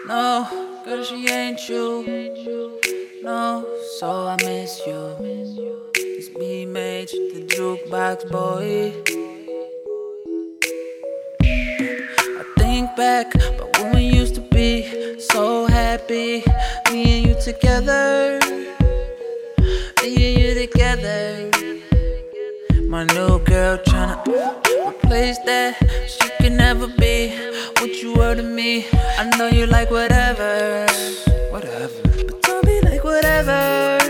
No, girl, she ain't you. No, so I miss you. It's me, Mage, the jukebox boy. I think back, but when we used to be so happy, me and you together. Me and you together. My new girl tryna replace that. She can never be what you were to me. I know you like whatever, but don't be like whatever.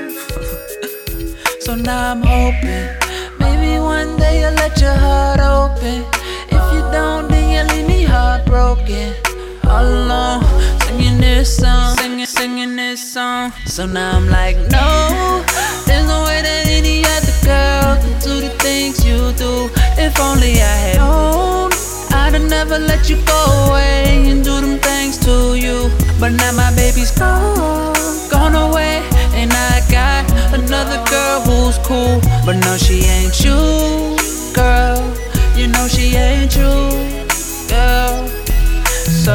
So now I'm hoping maybe one day you'll let your heart open. If you don't, then you leave me heartbroken, all alone, singing this song, singing this song. So now I'm like, no, there's no way that any other girl can do the things you do. If only I had known, I'd have never let you go away and do them things to you. But now my baby's gone away, and I got another girl who's cool. But no, she ain't you, girl. You know she ain't you, girl. So,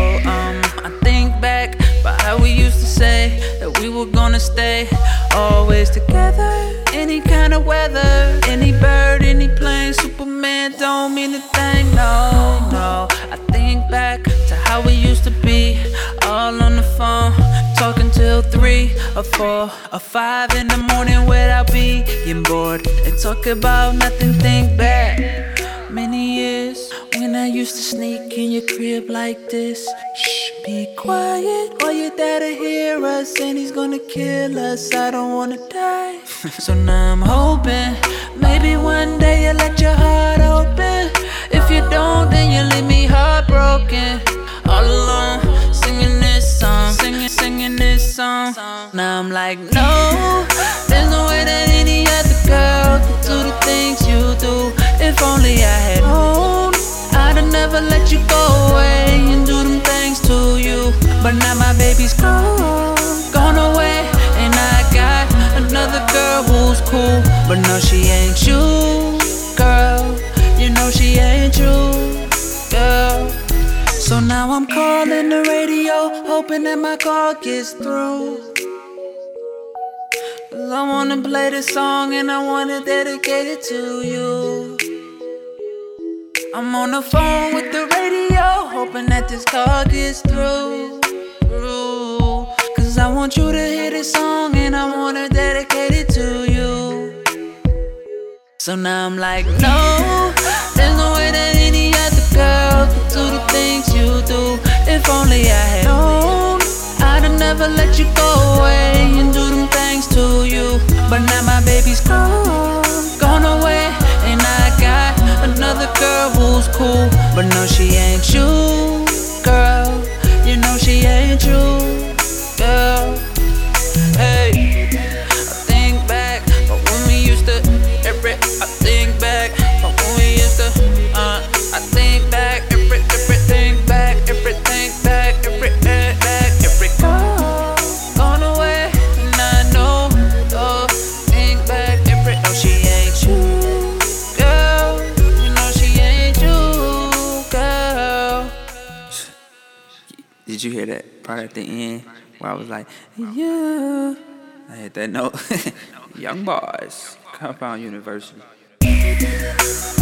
I think back about how we used to say that we were gonna stay always together. Any kind of weather, any bird, any plane, Superman don't mean a thing, no. I think back to how we used to be, all on the phone, talking till 3 or 4 or 5 in the morning without being bored, and talk about nothing. Think back many years when I used to sneak in your crib like this. Shh, be quiet, or your dad'll hear us and he's gonna kill us. I don't wanna die. So now I'm hoping maybe one day you'll let your heart open. If you don't, then you leave me heartbroken, all alone, singing this song, singing this song. Now I'm like, no, there's no way that any other girl could do the things you do. If only I had known, I'd have never let you go away and do them things to you. But now my baby's gone away, and I got another girl who's cool. But no, she ain't you, girl. You know she ain't you, girl. So now I'm calling the radio, hoping that my call gets through. 'Cause I wanna play this song and I wanna dedicate it to you. I'm on the phone with the radio, hoping that this call gets through. 'Cause I want you to hear this song and I wanna dedicate it to you. So now I'm like, no, there's no way that any other girl could do the things you do. If only I had known, I'd have never let you go away and do them things to you. But now my baby's gone away, and I got another girl who's cool. But no, she ain't you, girl. You know she ain't you, girl. Hey, I think back, but when we used to, I think back, but when we used to, I think back, everything back, everything back, everything back, gone away, and I know, oh, think back, no, she ain't you, girl. You know she ain't you, girl. Did you hear that part at the end where I was like, yeah? I hit that note. Young Boys, Compound University.